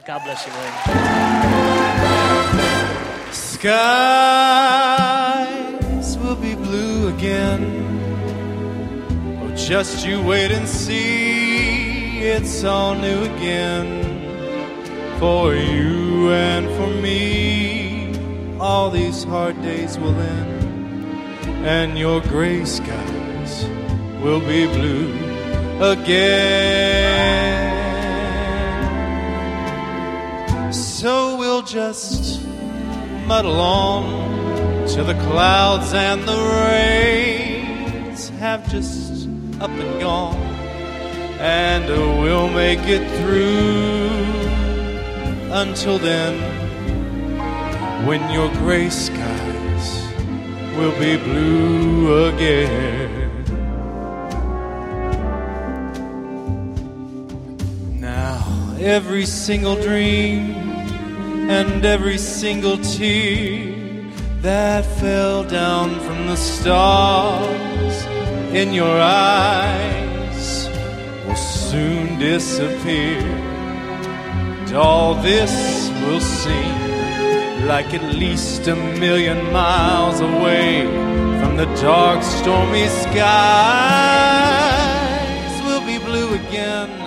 God bless you, Lynn. Skies will be blue again. Oh, just you wait and see. It's all new again. For you and for me, all these hard days will end, and your gray skies will be blue again. So we'll just muddle on till the clouds and the rains have just up and gone, and we'll make it through. Until then, when your gray skies will be blue again. Now, every single dream and every single tear that fell down from the stars in your eyes will soon disappear. And all this will seem like at least 1,000,000 miles away from the dark, stormy skies will be blue again.